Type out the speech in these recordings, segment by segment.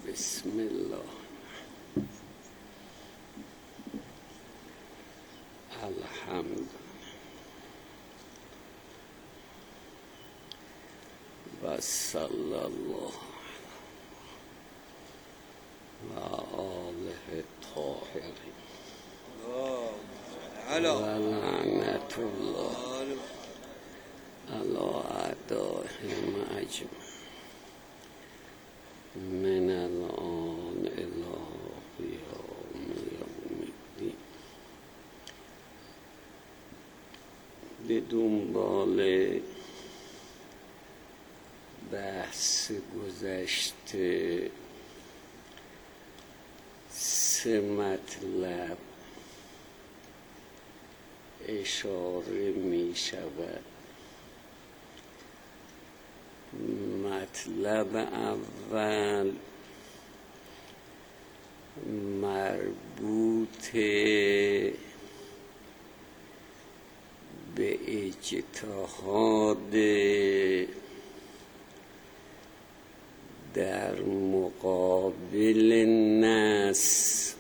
بسم الله. الحمد و صلی الله و آله الطاهرین و لعنت الله علی اعدائهم اجمعین من الان الی قیام یوم الدین. به دنبال بحث گذشته سه مطلب اشاره می شود. مطلب اول مربوط به اجتهاد در مقابل نص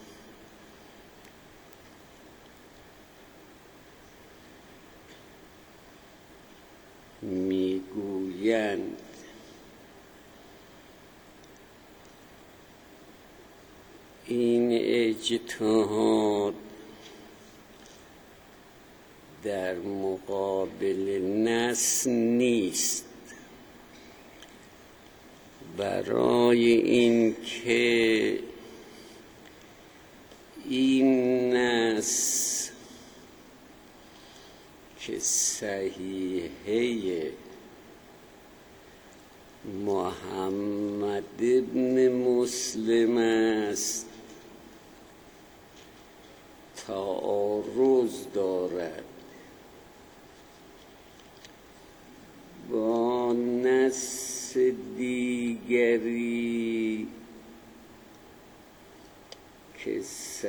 میگویند این اجتهاد در مقابل نص نیست، برای اینکه این نص که صحیحه محمد ابن مسلم است تعارض دارد با نص دیگری که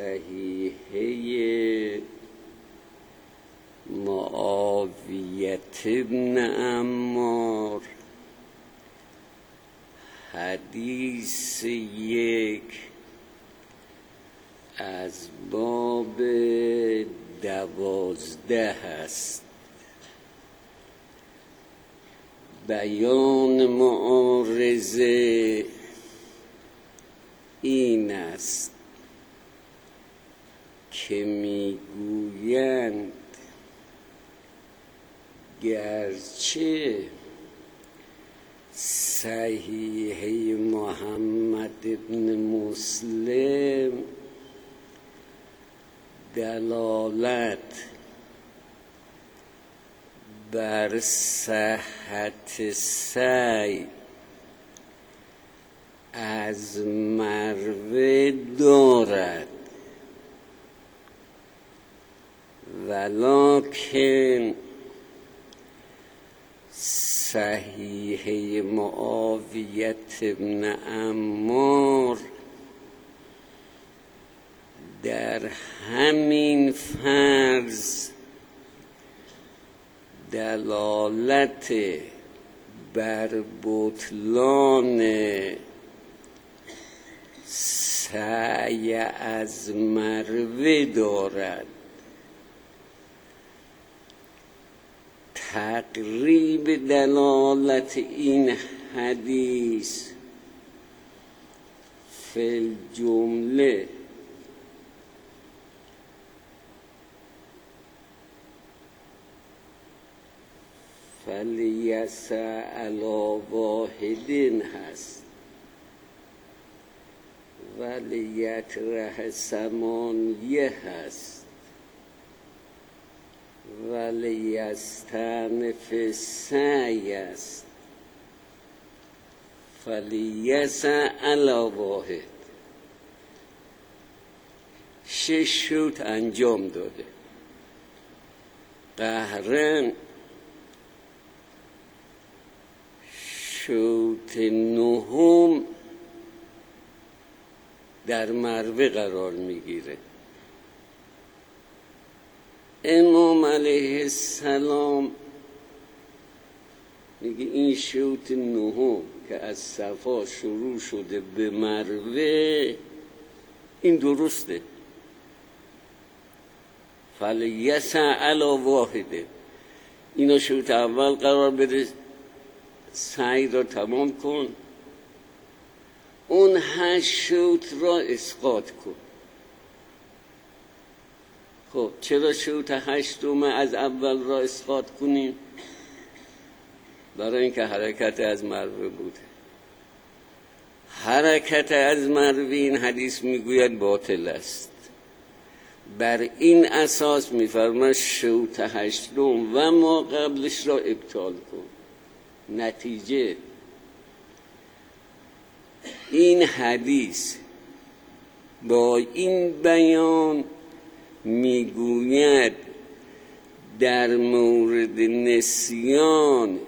صحیحه معاویه ابن عمار حدیث 1 از باب 12 است. بیان معارضه این است که میگویند گرچه صحیحه محمد ابن مسلم دلالت بر صحت سعی از مروه دارد، ولکن صحیحه معاویه ابن عمار در همین فرض دلالت بر بطلان سعی از مروه دارد. تقریب دلالت این حدیث فی الجمله فلیسع علی واحد هست ولیطرح ثمانیه هست ولیستأنف السعی است فلیسع علی واحد. 6 شوط انجام داده. قهرن شوط 9 در مروه قرار میگیره. امام علیه السلام میگه این شوط نهم که از صفا شروع شده به مروه این درسته. فلیسع علی واحده، اینو شوط اول قرار بده، سعی را تمام کن، اون 8 شوط را اسقاط کن. خب چرا شوط 8 از اول را اسقاط کنیم؟ برای اینکه حرکت از مروه بوده. حرکت از مروه این حدیث میگوید باطل است. بر این اساس میفرماید شوط 8 و ما قبلش را ابطال کن. نتیجه این حدیث با این بیان میگوید در مورد نسیان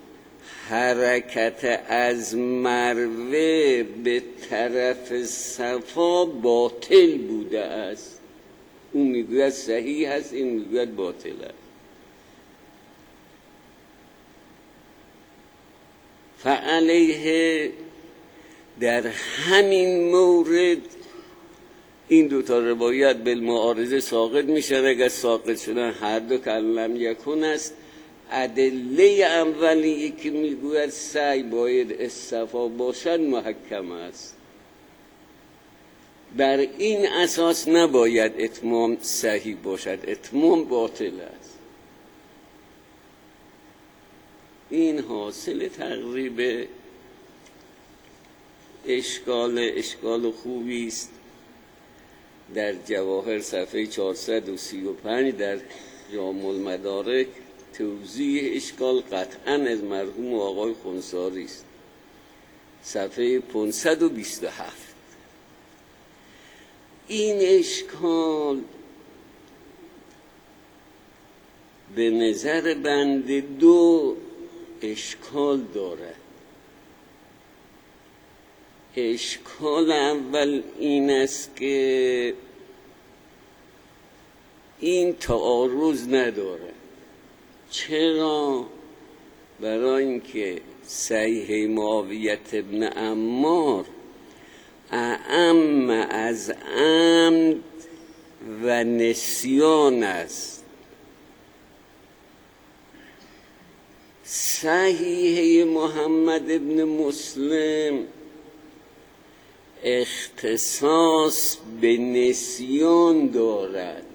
حرکت از مروه به طرف صفا باطل بوده است. اون میگوید صحیح است، این میگوید باطل است. فعلیه در همین مورد این دوتا روایت بالمعارضه ساقط میشه. اگر ساقط شدن هر دو که لم یکن است. ادله اولی که میگوید سعی باید استفا باشد محکم است. بر این اساس نباید اتمام صحیح باشد، اتمام باطل است. این حاصل تقریب اشکال خوبی است. در جواهر صفحه 435 در جامع المدارک توضیح اشکال قطعا از مرحوم آقای خنثاری است. صفحه 527. این اشکال به نظر بنده 2 اشکال دارد. اشکال اول این است که این تعارض نداره. چرا؟ برای اینکه صحیح معاویه ابن عمار اعم از عمد و نسیان است. صحیح محمد ابن مسلم اختصاص به نسیان دارد.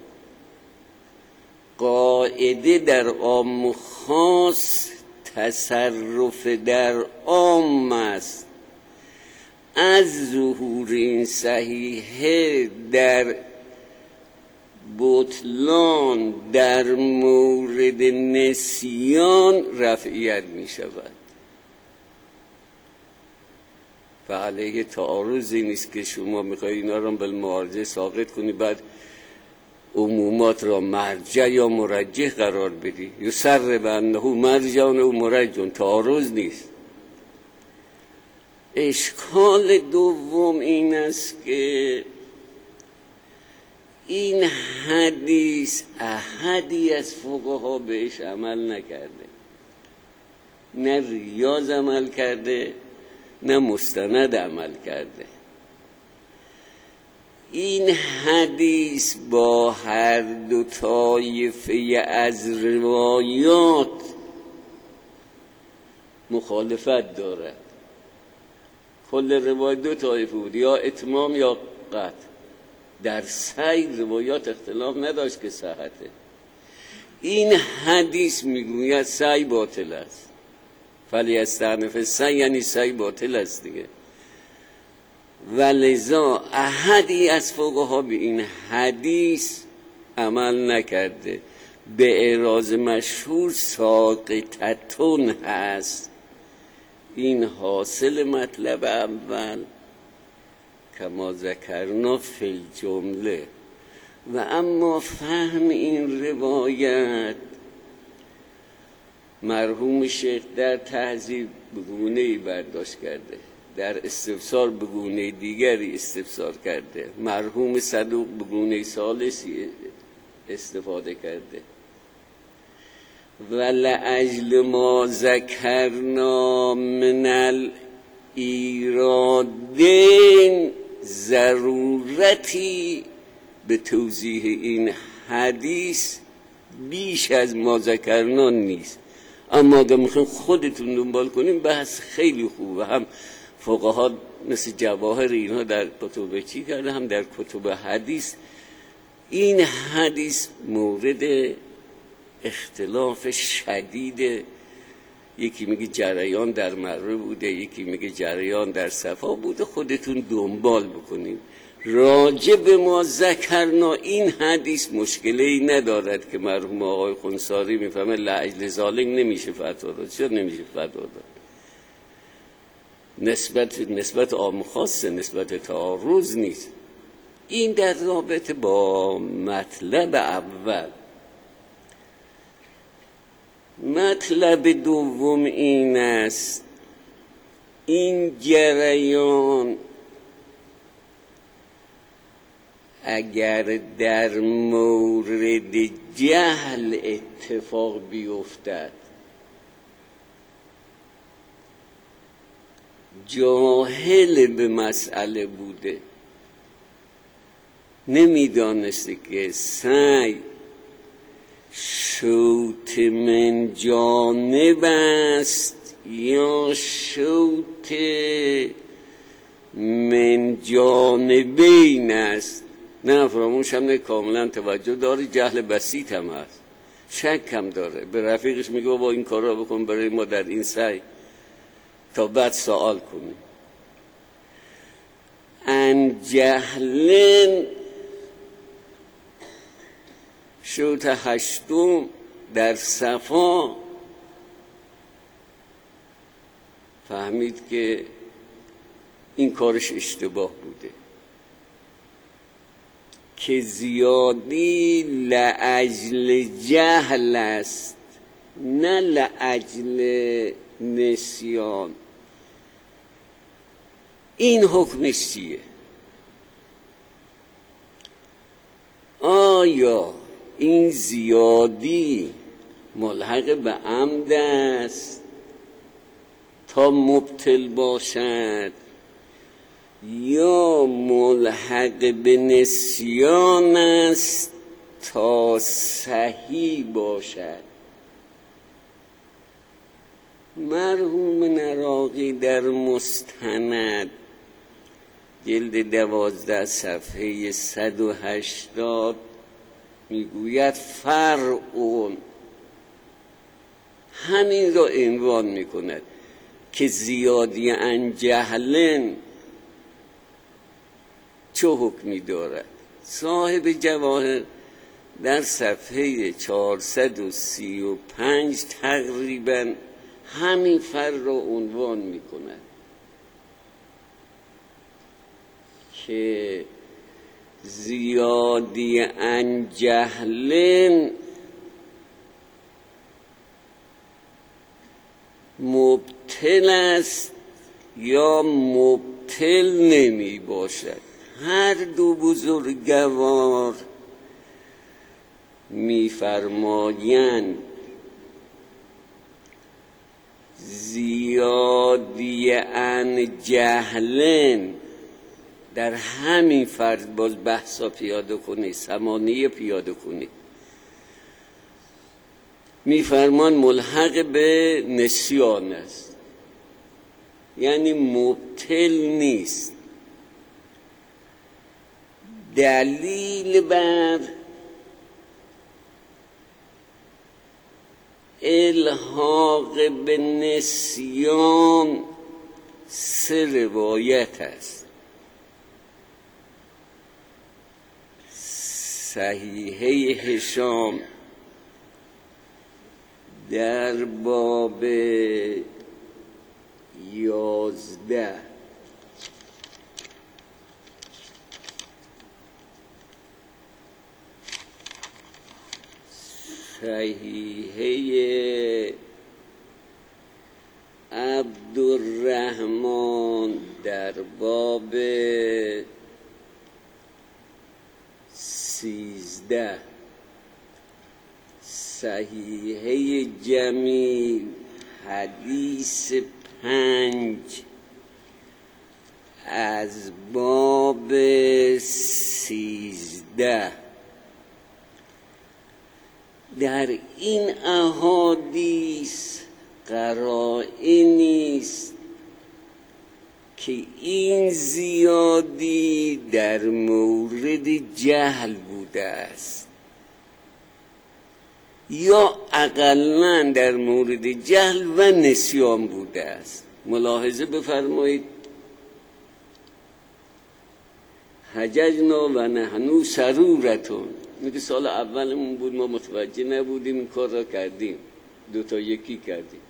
قاعده در عام و خاص تصرف در عام است. از ظهور این صحیحه در بطلان در مورد نسیان رفعیت می شود. فعلیه تعارضی نیست که شما میخواید اینا را بالمعارضه ساقط کنی بعد عمومات را مرجع یا مرجح قرار بدی. یسر بانه مرجع و مرجح. تعارض نیست. اشکال دوم این است که این حدیث احدی از فقها بهش عمل نکرده. نه ریاض عمل کرده نه مستند عمل کرده. این حدیث با هر دو طایفه از روایات مخالفت دارد. کل روایت 2 طایفه بود، یا اتمام یا قطع. در سعی روایات اختلاف نداشت که صحته. این حدیث میگوید سعی باطل است. فلیستعنف السعی یعنی سعی باطل است دیگه. ولذا احدی از فقها به این حدیث عمل نکرده. به اعراض مشهور ساقطتون هست. این حاصل مطلب اول کما ذکرنا فی الجمله. و اما فهم این روایت مرحوم شیخ در تهذیب به گونه‌ای برداشت کرده، در استفسار به گونه دیگری استفسار کرده، مرحوم صدوق به گونه ثالثی استفاده کرده. و لأجل ما ذکرنا من الایرادین ضرورتی به توضیح این حدیث بیش از ما ذکرنا نیست. اما اگه میخواین خودتون دنبال کنیم بحث خیلی خوبه، هم فقها مثل جواهر اینها در کتب چی کرده، هم در کتب حدیث. این حدیث مورد اختلاف شدیده، یکی میگه جریان در مره بوده، یکی میگه جریان در صفا بوده. خودتون دنبال بکنید. راجع به ما ذکرنا این حدیث مشکلی ندارد که مرحوم آقای خونساری میفهمه لاجل ذالک نمیشه فتوا داد. چرا نمیشه فتوا داد؟ نسبت عام خاصه، نسبت تعارض نیست. این در رابطه با مطلب اول. مطلب دوم این است، این جریان اگر در مورد جهل اتفاق بیفتد، جاهل به مسئله بوده، نمیدانسته که سعی شوط من جانب است یا شوط من جانبین است. نه فراموش هم نه، کاملا توجه داره، جهل بسیط هم هست، شک هم داره. به رفیقش میگه با این کار را بکن برای ما در این سعی تا بعد سوال کنیم. ان جهلن شوط هشتم در صفا فهمید که این کارش اشتباه بوده، که زیادی لاجل جهل است نه لاجل نسیان. این حکمش چیه؟ آیا این زیادی ملحق به عمد است تا مبطل باشد یا ملحق به نسیان است تا صحیح باشد؟ مرحوم نراقی در مستند جلد 12 صفحه 180 میگوید فرعون، همین را عنوان میکند که زیادی عن جهلن چه حکمی دارد. صاحب جواهر در صفحه 435 تقریبا همین فرع را عنوان میکند که زیادی عن جهلن مبطل است یا مبطل نمی باشد. هر دو بزرگوار می‌فرمایند زیادی عن جهلن در همین فرض باز بحثا پیاده کنید، ثمانیه پیاده کنید، میفرمان ملحق به نسیان است، یعنی مبطل نیست. دلیل بر الحاق به نسیان 3 روایت است. صحیحه هشام در باب 11 صحیحه عبدالرحمن در باب 13 صحیحه جمیل حدیث 5 از باب 13. در این احادیث قرائنی است که این زیادی در مورد جهل بوده است یا اقلاً در مورد جهل و نسیان بوده است. ملاحظه بفرمایید، حججنا و نحن سرورتون، میگه سال اولمون بود ما متوجه نبودیم این کار را کردیم، دوتا یکی کردیم.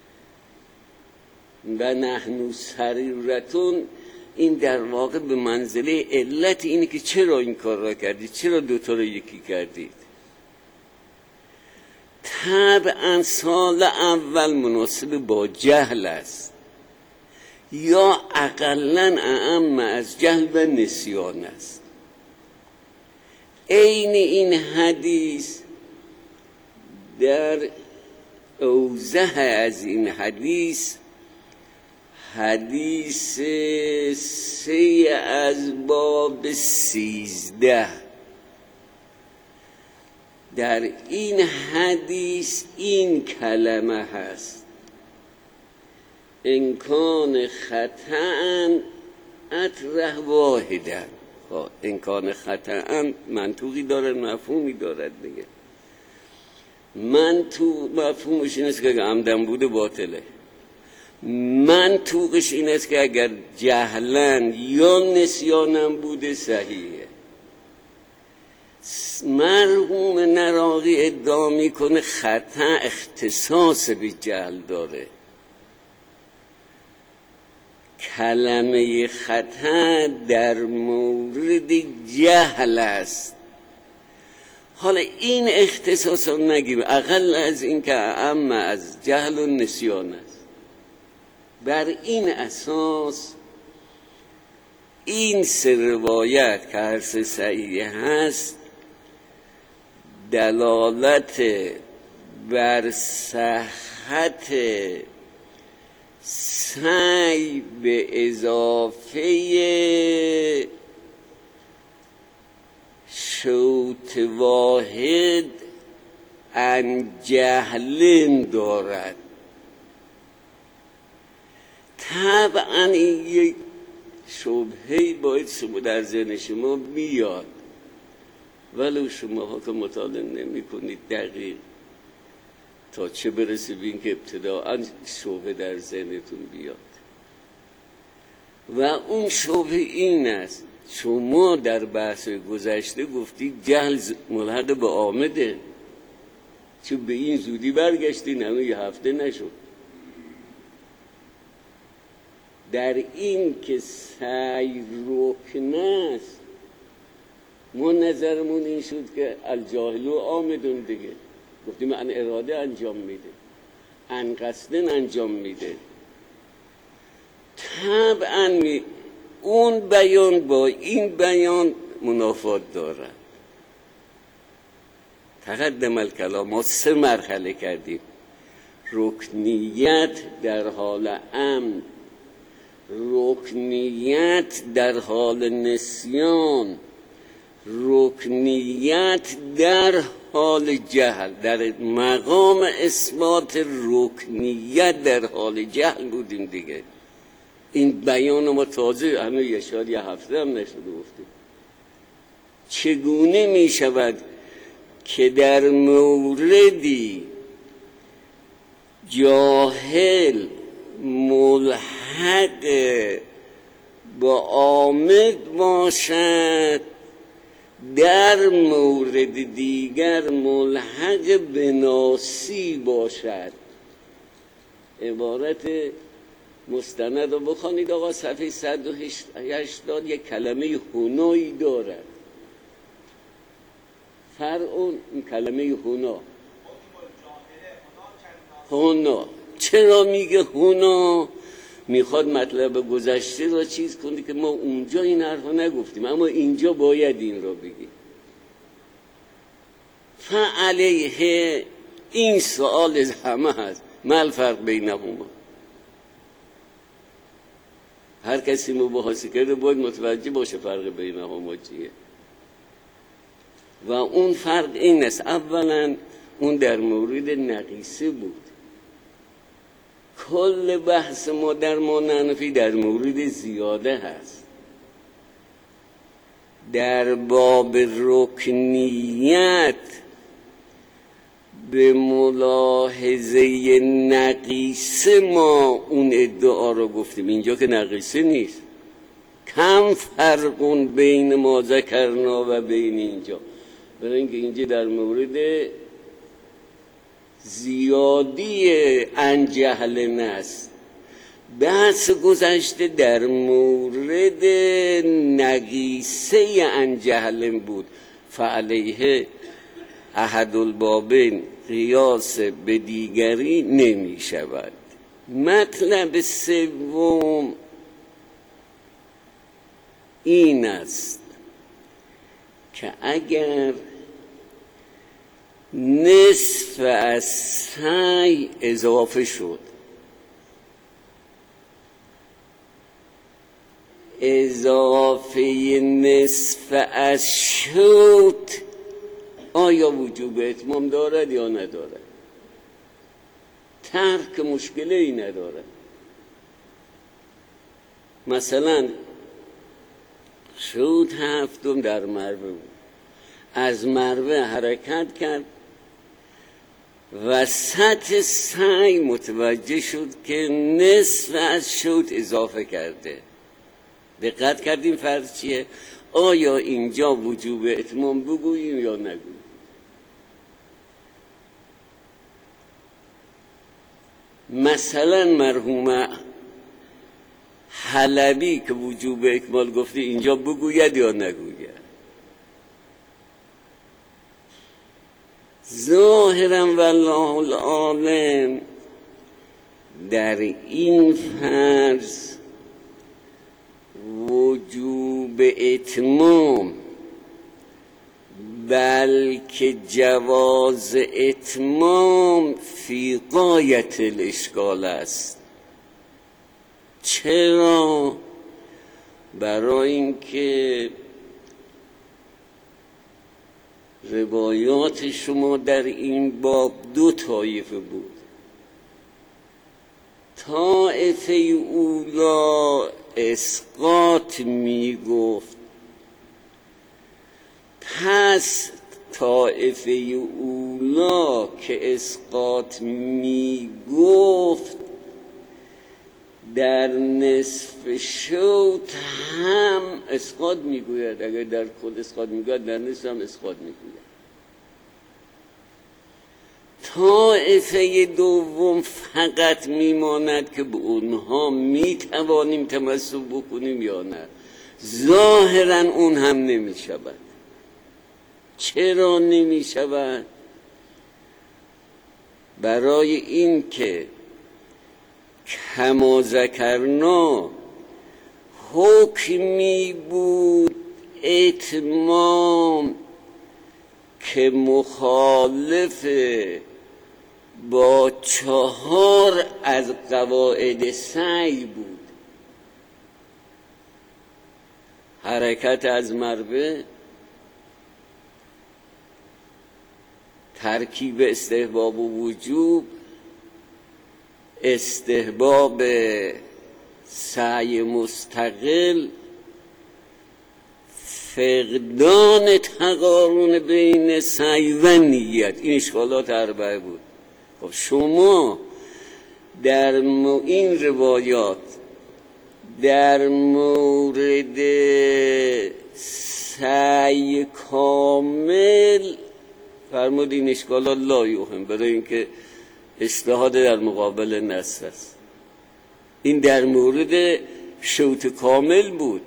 و نحن سرورتون این در واقع به منزله علت اینه که چرا این کار را کردید، چرا دوتا را یکی کردید. طبعا سال اول مناسب با جهل است یا اقلاً اعم از جهل و نسیان است. عین این حدیث در اوضح از این حدیث، حدیث 3 از باب 13، در این حدیث این کلمه هست: انکان خطأ اطرح واحدا. انکان خطأ منطوقی دارد، مفهومی دارد دیگه. مفهومش این است که اگر عمدن بوده باطله. منطوقش این است که اگر جهلن یا نسیانم بوده صحیحه. مرحوم نراقی ادعا میکنه خطأ اختصاص به جهل داره. کلمه خطأ در مورد جهل است. حالا این اختصاص رو نگیم، اقل از این که اعم از جهل و نسیان است. بر این اساس این 3 روایت که هر 3 صحیح هست دلالت بر صحت سعی به اضافه شوط واحد عن جهل دارد. طبعا این یک شبهه‌ای باید شما در ذهن شما بیاد، ولو شماها که مطالعه نمی کنید دقیق تا چه برسه به این که ابتداعا شبهه در ذهنتون بیاد. و اون شبهه این است: شما در بحث گذشته گفتید جهل ملحق به عامده، چون به این زودی برگشتین، همه یه هفته نشد. در این که سعی رکن است، ما نظرمون این شد که الجاهل عامدون دیگه، گفتیم ان اراده انجام میده، ان قصدن انجام میده. طبعا اون بیان با این بیان منافات دارد. تقدم الکلام، ما 3 مرحله کردیم: رکنیت در حال امن، رکنیت در حال نسیان، رکنیت در حال جهل. در مقام اثبات رکنیت در حال جهل بودیم دیگه. این بیان ما تازه همه یه هفته هم نشده گفتیم. چگونه می شود که در موردی جاهل ملحق با عامد باشد، در مورد دیگر ملحق به ناسی باشد؟ عبارت مستند رو بخوانید آقا، صفحه 180 یک کلمه هنایی دارد. فرعون این کلمه هنا چرا میگه هنا؟ میخواد مطلب گذشته را چیز کنه که ما اونجا این حرفا نگفتیم، اما اینجا باید این را بگیم. فعلیه این سوال از همه هست، ما الفرق بینهما. هر کسی مباحثه کرده باید متوجه باشه فرق بینهما چیه. و اون فرق این است، اولا اون در مورد نقیصه بود. کل بحث ما در مانعنفی در مورد زیاده هست. در باب رکنیت به ملاحظه نقیصه ما اون ادعا رو گفتیم، اینجا که نقیصه نیست. کم فرقون بین ما ذکرنا و بین اینجا، برای اینکه اینجا در مورد زیادی انجهل نست. بحث گذشته در مورد نقیصه انجهل بود. فعلیه احد البابین قیاس به دیگری نمی شود. مطلب سوم این است که اگر نصف از سعی اضافه شد، اضافه نصف از شد آیا وجوب اتمام دارد یا ندارد؟ ترک مشکلی ای ندارد. مثلا شد هفتم در مروه بود، از مروه حرکت کرد، وسط سعی متوجه شد که نصف از شد اضافه کرده. دقت کردیم فرض چیه؟ آیا اینجا وجوب اتمام بگوییم یا نگوییم؟ مثلا مرحوم حلبی که وجوب اکمال گفته اینجا بگوید یا نگوید؟ ظاهرا والله العالم در این فرض وجوب اتمام بلکه جواز اتمام فی غایت الاشکال است. چرا؟ برای اینکه روایات شما در این باب دو طایفه بود. طایفه اولا اسقاط می گفت، پس طایفه اولا که اسقاط می گفت در نصف شوط هم اسقاط می گوید. اگر در کل اسقاط می گوید در نصف هم اسقاط می گوید. طایفه دوم فقط میماند که به اونها میتوانیم تمسک بکنیم یا نه. ظاهرا اون هم نمیشود. چرا نمیشود؟ برای این که کما ذکرنا حکمی بود اتمام که مخالف با 4 از قواعد سعی بود. حرکت از مروه، ترکیب استحباب و وجوب، استحباب سعی مستقل، فقدان تقارن بین سعی و نیت. این اشکالات 4 بود. خب شما در این روایات در مورد سعی کامل فرمود این اشکالات لا یوهم، برای اینکه اجتهاد در مقابل نص است. این در مورد شوط کامل بود.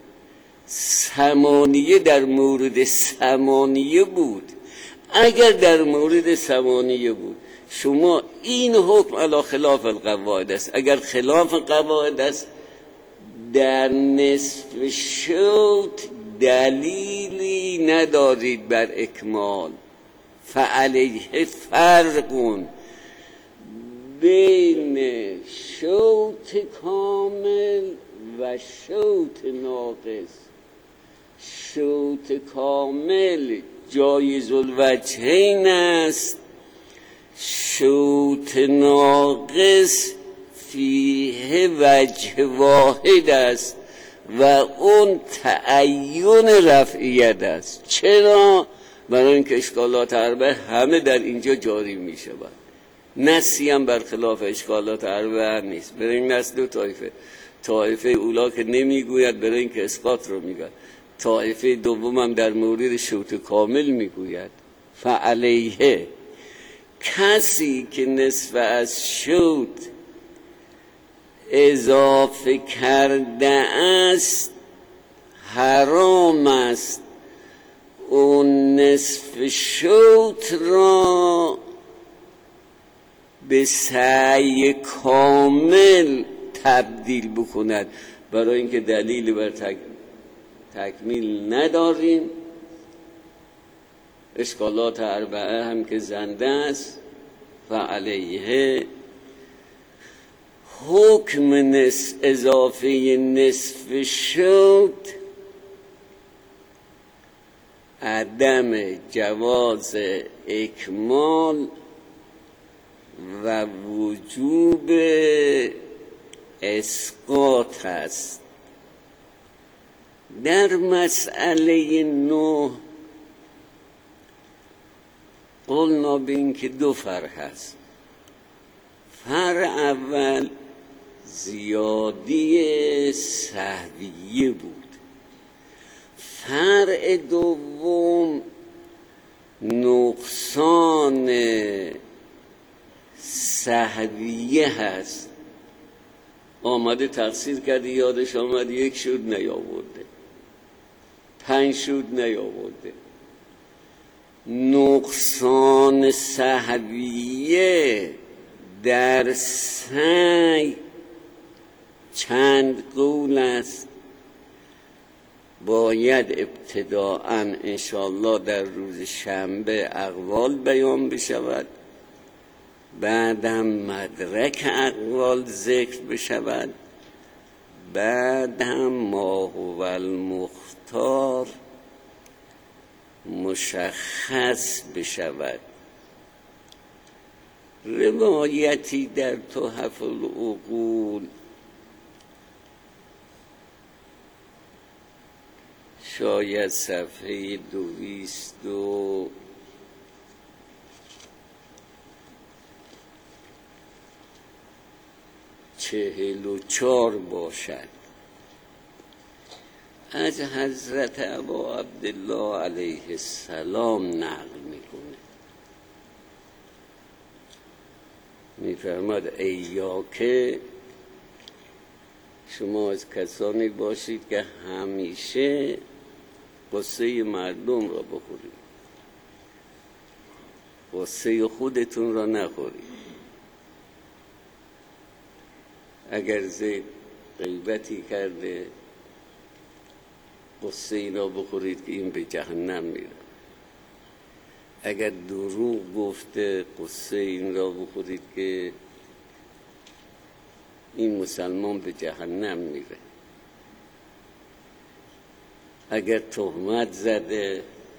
ثمانیه در مورد ثمانیه بود. اگر در مورد ثمانیه بود شما این حکم علی خلاف القواعد است. اگر خلاف قواعد است در نصف شوط دلیلی ندارید بر اکمال. فعلیه فرقون بین شوط کامل و شوط ناقص. شوط کامل جایز الوجهین است، شوط ناقص فیه وجه واحد است و اون تعین رفعیت است. چرا؟ برای اینکه اشکالات اربعه همه در اینجا جاری می شود. نسی هم برخلاف اشکالات اربعه نیست. برای این نس دو طایفه اولا که نمیگوید برای اینکه اسقاط رو میگوید، طایفه دوم هم در مورد شوط کامل میگوید. فعلیه کسی که نصف از شوط اضافه کرده است حرام است اون نصف شوط را به سعی کامل تبدیل بکند. برای اینکه دلیل بر تکمیل نداریم، اشکالات اربعه هم که زنده است. فعلیه حکم اضافه نصف شوط عدم جواز اکمال و وجوب اسقاط است. در مسئله 9 قلنا به این که دو فرع هست. فرع اول زیادی سهویه بود، فرع دوم نقصان سهویه هست. آمده تقصیر کرده، یادش آمد یک شد نیاورده، 5 شد نیاورده. نقصان سهویه در سعی چند قول است. باید ابتداءً انشاءالله در روز شنبه اقوال بیان بشود، بعدم مدرک اقوال ذکر بشود، بعدم ما هو المختار مشخص بشود. روایتی در تحف العقول شاید صفحه 244 باشد، از حضرت ابا عبدالله علیه السلام نقل میکنه. میفرماد ایاکه شما از کسانی باشید که همیشه قصه مردم را بخورید، قصه خودتون را نخورید. اگر زید غیبتی کرده قصه این را بخورید که این به جهنم میره. اگر دروغ گفته قصه این را بخورید که این مسلمان به جهنم میره. اگر تهمت زده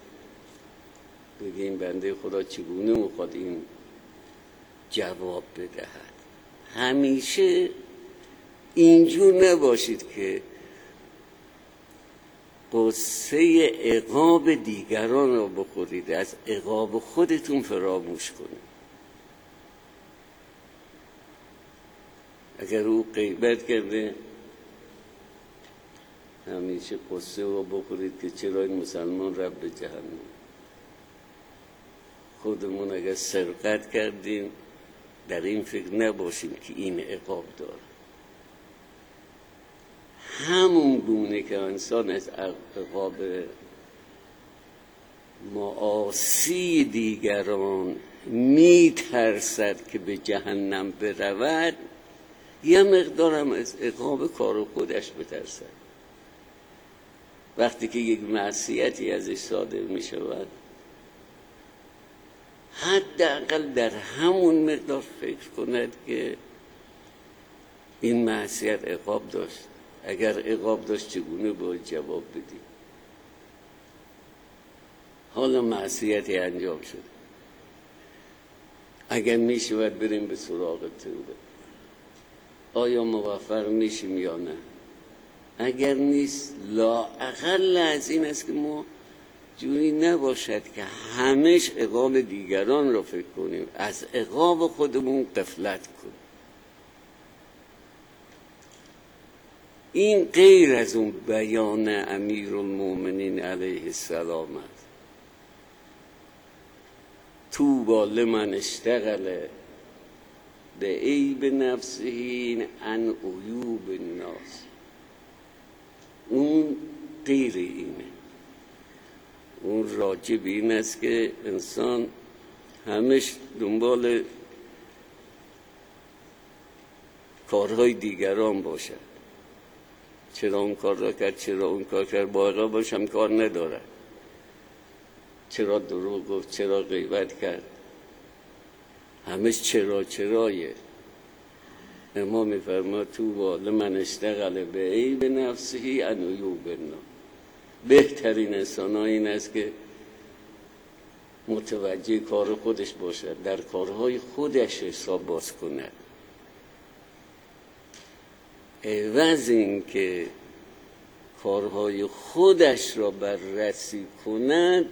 بگیم بنده خدا چگونه میخواد این جواب بدهد. همیشه اینجور نباشید که قصه عقاب دیگران را بخورید، از عقاب خودتون فراموش کنید. اگر او غیبت کرده همیشه قصه را بخورید که چرا این مسلمان رفت به جهنم. خودمون اگر سرقت کردیم در این فکر نباشیم که این عقاب داره. همون گونه که انسان از عقاب معاصی دیگران میترسد که به جهنم برود، یه مقدارم از عقاب کار خودش بترسد. وقتی که یک معصیتی ازش صادر می شود حداقل در همون مقدار فکر کند که این معصیت عقاب داشت. اگر عقاب داشت چگونه باید جواب بدیم؟ حالا معصیتی انجام شد، اگر میشود بریم به سراغ توبه. آیا موفق میشیم یا نه؟ اگر نیست، لااقل از این است که ما جوری نباشد که همش عقاب دیگران را فکر کنیم، از عقاب خودمون غفلت کنیم. این غیر از اون بیان امیرالمومنین علیه السلام است: طوبی لمن اشتغل به عیب نفسه عن عیوب الناس. اون غیر اینه. اون راجع به این است که انسان همش دنبال کارهای دیگران باشد. چرا اون کار را کرد، چرا اون کار کرد، با عقاب باشم کار نداره. چرا دروغ گفت، چرا غیبت کرد، همش چرایه. امام میفرماد طوبی لمن اشتغل به عیب نفسه عن عیوب الناس. بهترین انسان این است که متوجه کار خودش باشد، در کارهای خودش حساب باز کند، عوض این که کارهای خودش را بررسی کند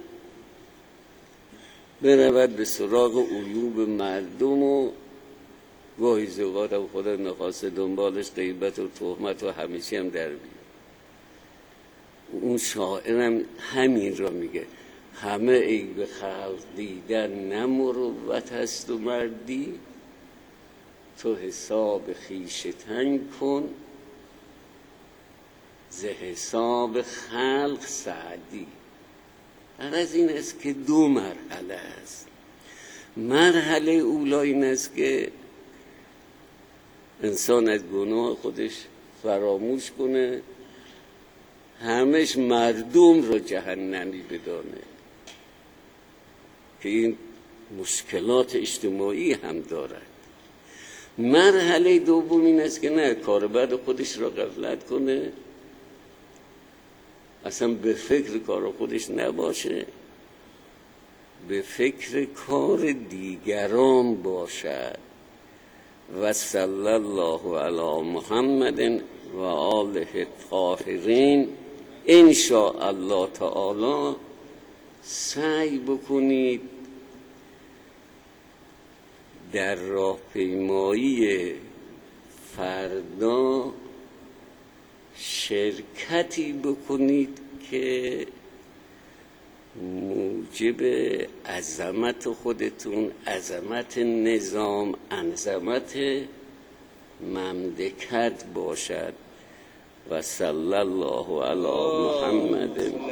برود به سراغ عیوب مردم و گاهی زوقات هم خدا نخواسته دنبالش غیبت و تهمت و همیشه هم در بیاد. اون شاعرم همین را میگه: همه عیب خلق دیدن نه مروت است و مردی، تو حساب خویشتن کن ز حساب خلق سعدی. از این است که دو مرحله است. مرحله اولا این است که انسان از گناه خودش فراموش کنه، همش مردم رو جهنمی بدانه که این مشکلات اجتماعی هم دارد. مرحله دوم این است که نه، کار بعد خودش را غفلت کنه، اصلا به فکر کار خودش نباشه، به فکر کار دیگران باشد. و صلی الله علی محمد و آله الطاهرین. ان شاء الله تعالی سعی بکنید در راهپیمایی فردا شرکتی بکنید که موجب عظمت خودتون، عظمت نظام، عظمت مملکت باشد. و صلی الله علی محمد